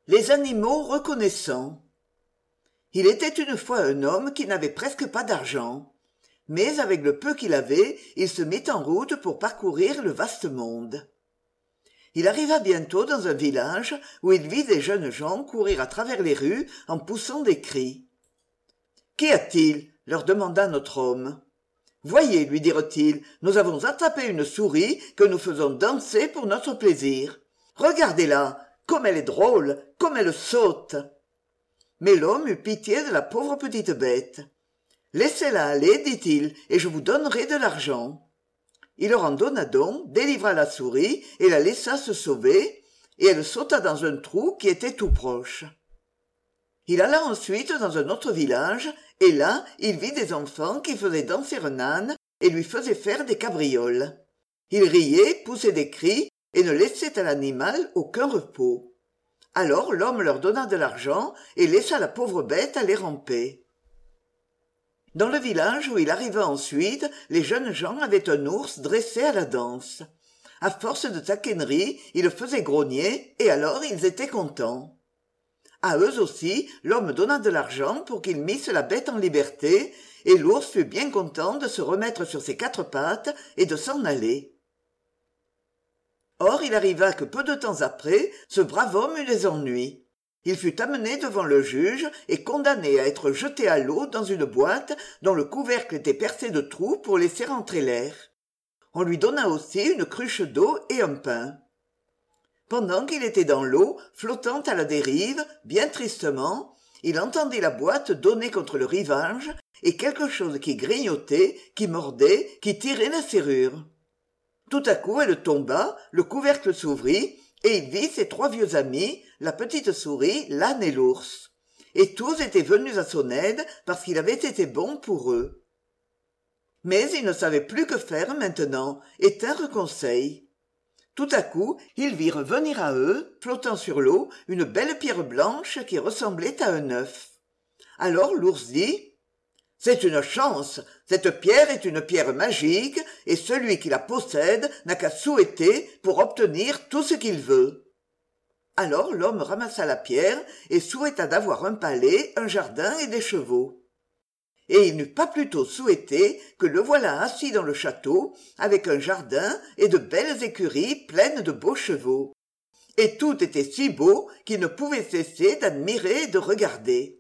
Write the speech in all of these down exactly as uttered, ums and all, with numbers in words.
Les animaux reconnaissants. Il était une fois un homme qui n'avait presque pas d'argent. Mais avec le peu qu'il avait, il se mit en route pour parcourir le vaste monde. Il arriva bientôt dans un village où il vit des jeunes gens courir à travers les rues en poussant des cris. « Qu'y a-t-il » leur demanda notre homme. « Voyez, lui dirent-ils, nous avons attrapé une souris que nous faisons danser pour notre plaisir. Regardez-la, comme elle est drôle, comme elle saute !» Mais l'homme eut pitié de la pauvre petite bête. « Laissez-la aller, dit-il, et je vous donnerai de l'argent. » Il leur en donna donc, délivra la souris et la laissa se sauver, et elle sauta dans un trou qui était tout proche. Il alla ensuite dans un autre village, et là il vit des enfants qui faisaient danser un âne et lui faisaient faire des cabrioles. Ils riaient, poussaient des cris, et ne laissaient à l'animal aucun repos. Alors l'homme leur donna de l'argent et laissa la pauvre bête aller ramper. Dans le village où il arriva ensuite, les jeunes gens avaient un ours dressé à la danse. À force de taquinerie, ils le faisaient grogner, et alors ils étaient contents. À eux aussi, l'homme donna de l'argent pour qu'ils missent la bête en liberté, et l'ours fut bien content de se remettre sur ses quatre pattes et de s'en aller. Or il arriva que peu de temps après, ce brave homme eut des ennuis. Il fut amené devant le juge et condamné à être jeté à l'eau dans une boîte dont le couvercle était percé de trous pour laisser entrer l'air. On lui donna aussi une cruche d'eau et un pain. Pendant qu'il était dans l'eau, flottant à la dérive, bien tristement, il entendit la boîte donner contre le rivage et quelque chose qui grignotait, qui mordait, qui tirait la serrure. Tout à coup elle tomba, le couvercle s'ouvrit, et il vit ses trois vieux amis, la petite souris, l'âne et l'ours. Et tous étaient venus à son aide parce qu'il avait été bon pour eux. Mais ils ne savaient plus que faire maintenant, et tinrent conseil. Tout à coup, ils virent venir à eux, flottant sur l'eau, une belle pierre blanche qui ressemblait à un œuf. Alors l'ours dit « C'est une chance, cette pierre est une pierre magique, et celui qui la possède n'a qu'à souhaiter pour obtenir tout ce qu'il veut. » Alors l'homme ramassa la pierre et souhaita d'avoir un palais, un jardin et des chevaux. Et il n'eut pas plus tôt souhaité que le voilà assis dans le château, avec un jardin et de belles écuries pleines de beaux chevaux. Et tout était si beau qu'il ne pouvait cesser d'admirer et de regarder.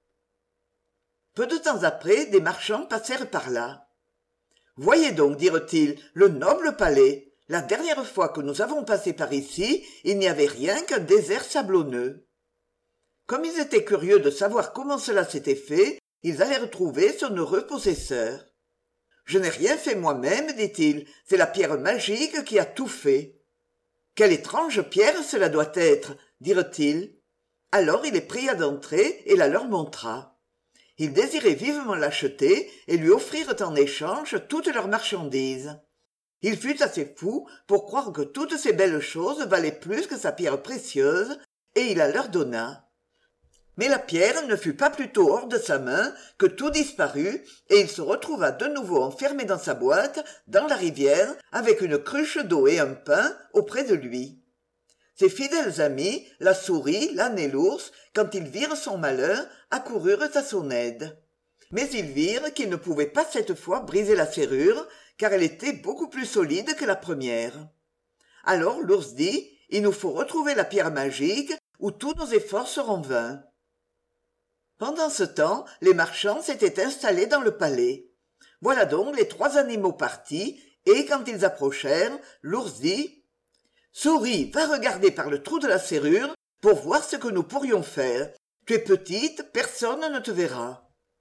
Peu de temps après, des marchands passèrent par là. « Voyez donc, dirent-ils, le noble palais. La dernière fois que nous avons passé par ici, il n'y avait rien qu'un désert sablonneux. » Comme ils étaient curieux de savoir comment cela s'était fait, ils allèrent trouver son heureux possesseur. « Je n'ai rien fait moi-même, dit-il, c'est la pierre magique qui a tout fait. »« Quelle étrange pierre cela doit être, dirent-ils. Alors il les pria d'entrer et la leur montra. Ils désiraient vivement l'acheter et lui offrirent en échange toutes leurs marchandises. Il fut assez fou pour croire que toutes ces belles choses valaient plus que sa pierre précieuse, et il la leur donna. Mais la pierre ne fut pas plus tôt hors de sa main que tout disparut, et il se retrouva de nouveau enfermé dans sa boîte, dans la rivière, avec une cruche d'eau et un pain auprès de lui. Ses fidèles amis, la souris, l'âne et l'ours, quand ils virent son malheur, accoururent à son aide. Mais ils virent qu'ils ne pouvaient pas cette fois briser la serrure, car elle était beaucoup plus solide que la première. Alors l'ours dit « Il nous faut retrouver la pierre magique, ou tous nos efforts seront vains. » Pendant ce temps, les marchands s'étaient installés dans le palais. Voilà donc les trois animaux partis, et quand ils approchèrent, l'ours dit « Souris, va regarder par le trou de la serrure pour voir ce que nous pourrions faire. Tu es petite, personne ne te verra. »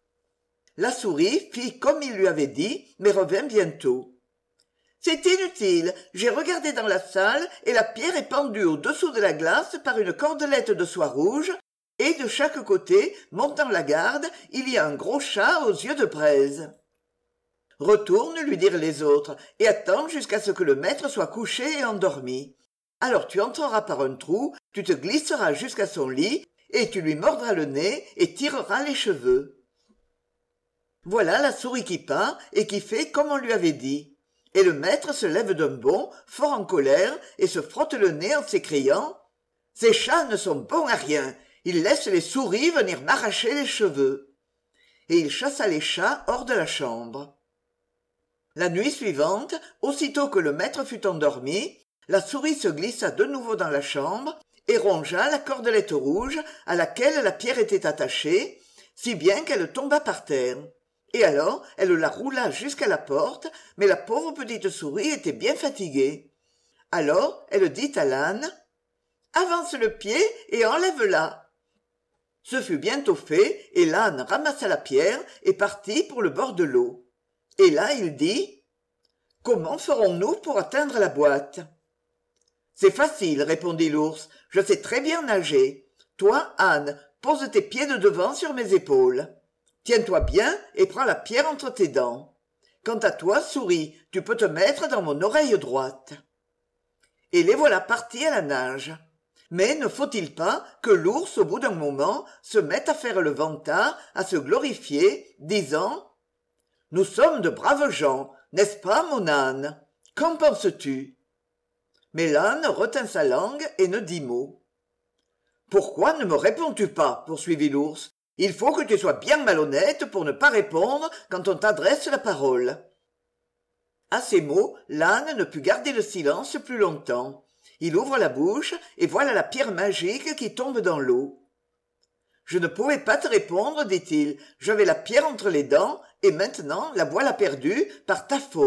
La souris fit comme il lui avait dit, mais revint bientôt. « C'est inutile, j'ai regardé dans la salle et la pierre est pendue au-dessous de la glace par une cordelette de soie rouge, et de chaque côté, montant la garde, il y a un gros chat aux yeux de braise. »« Retourne, lui dirent les autres, et attends jusqu'à ce que le maître soit couché et endormi. Alors tu entreras par un trou, tu te glisseras jusqu'à son lit, et tu lui mordras le nez et tireras les cheveux. » Voilà la souris qui part et qui fait comme on lui avait dit. Et le maître se lève d'un bond, fort en colère, et se frotte le nez en s'écriant Ces chats ne sont bons à rien, ils laissent les souris venir m'arracher les cheveux. » Et il chassa les chats hors de la chambre. La nuit suivante, aussitôt que le maître fut endormi, la souris se glissa de nouveau dans la chambre et rongea la cordelette rouge à laquelle la pierre était attachée, si bien qu'elle tomba par terre. Et alors elle la roula jusqu'à la porte, mais la pauvre petite souris était bien fatiguée. Alors elle dit à l'âne: « Avance le pied et enlève-la. » Ce fut bientôt fait, et l'âne ramassa la pierre et partit pour le bord de l'eau. Et là il dit: « Comment ferons-nous pour atteindre la boîte ?»« C'est facile, répondit l'ours, je sais très bien nager. Toi, âne, pose tes pieds de devant sur mes épaules. Tiens-toi bien et prends la pierre entre tes dents. Quant à toi, souris, tu peux te mettre dans mon oreille droite. » Et les voilà partis à la nage. Mais ne faut-il pas que l'ours, au bout d'un moment, se mette à faire le vantard, à se glorifier, disant: « Nous sommes de braves gens, n'est-ce pas, mon âne? Qu'en penses-tu » Mais l'âne retint sa langue et ne dit mot. « Pourquoi ne me réponds-tu pas ?» poursuivit l'ours. « Il faut que tu sois bien malhonnête pour ne pas répondre quand on t'adresse la parole. » À ces mots, l'âne ne put garder le silence plus longtemps. Il ouvre la bouche et voilà la pierre magique qui tombe dans l'eau. « Je ne pouvais pas te répondre, dit-il. J'avais la pierre entre les dents et maintenant la voilà perdue par ta faute. »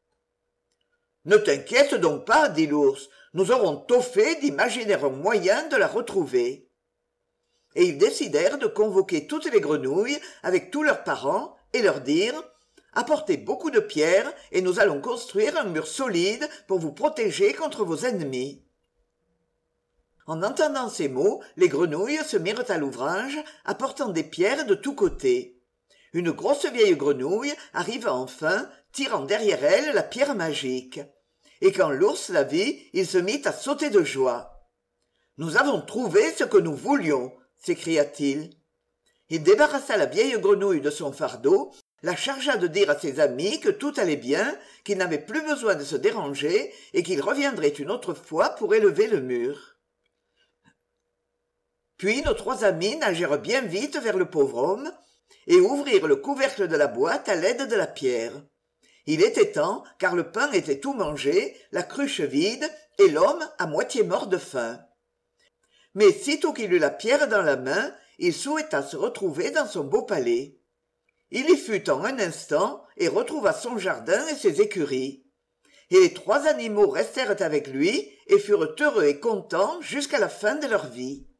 « Ne t'inquiète donc pas, dit l'ours. Nous aurons tôt fait d'imaginer un moyen de la retrouver. » Et ils décidèrent de convoquer toutes les grenouilles avec tous leurs parents et leur dire: « Apportez beaucoup de pierres et nous allons construire un mur solide pour vous protéger contre vos ennemis. » En entendant ces mots, les grenouilles se mirent à l'ouvrage, apportant des pierres de tous côtés. Une grosse vieille grenouille arriva enfin, tirant derrière elle la pierre magique. Et quand l'ours la vit, il se mit à sauter de joie. « Nous avons trouvé ce que nous voulions !» s'écria-t-il. Il débarrassa la vieille grenouille de son fardeau, la chargea de dire à ses amis que tout allait bien, qu'il n'avait plus besoin de se déranger et qu'il reviendrait une autre fois pour élever le mur. Puis nos trois amis nagèrent bien vite vers le pauvre homme et ouvrirent le couvercle de la boîte à l'aide de la pierre. Il était temps, car le pain était tout mangé, la cruche vide, et l'homme à moitié mort de faim. Mais sitôt qu'il eut la pierre dans la main, il souhaita se retrouver dans son beau palais. Il y fut en un instant et retrouva son jardin et ses écuries. Et les trois animaux restèrent avec lui et furent heureux et contents jusqu'à la fin de leur vie.